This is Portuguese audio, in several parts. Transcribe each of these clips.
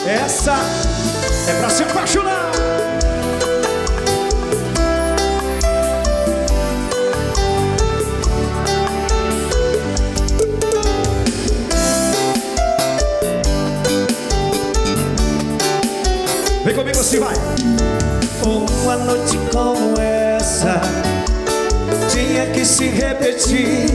Essa é pra se apaixonar. Vem comigo assim, vai. Uma noite como essa tinha que se repetir.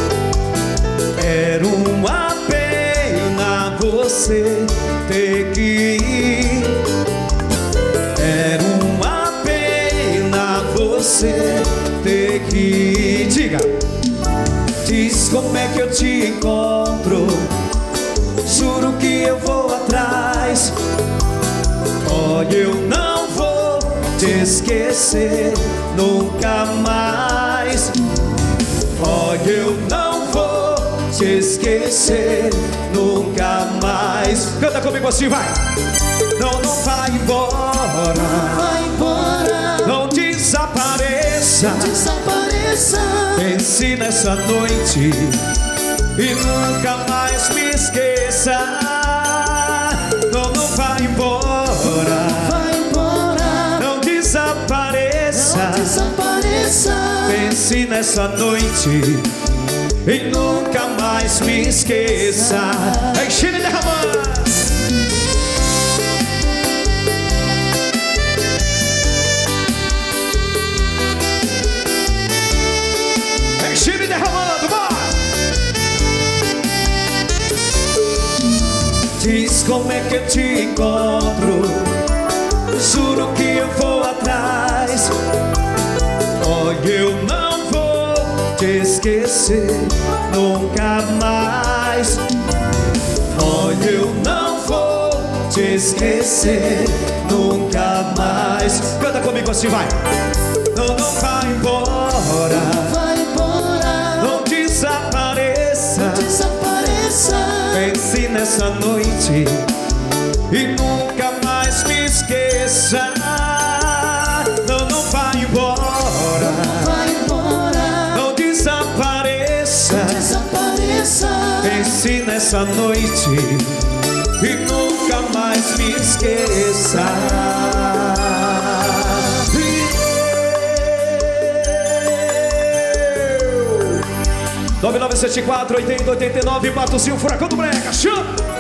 Era uma pena você ter que ir. Era uma pena você ter que ir. Diga. Diz como é que eu te encontro. Juro que eu vou atrás. Olha, eu não vou te esquecer nunca mais. Olha, eu não vou te esquecer nunca mais. Canta comigo assim, vai. Não, não vai embora. Não vai embora. Não desapareça. Não desapareça. Pense nessa noite e nunca mais me esqueça. Não, não vai embora. Não vai embora. Não desapareça. Não desapareça. Pense nessa noite e nunca mais me esqueça. Enchendo e derramando. Enchendo e derramando, vai. Diz como é que eu te encontro. Juro que eu vou atrás. Olha, eu não vou te esquecer nunca mais. Olha, eu não vou te esquecer nunca mais. Canta comigo assim, vai. Não, não vai embora. Não vai embora. Não desapareça. Não desapareça. Pense nessa noite e nunca mais me esqueça. Não, não vai embora. Não vai embora. Não desapareça. Não desapareça. Pense nessa noite e nunca mais me esqueça. 9974-8089, Patrocínio Furacão do Brega, chama!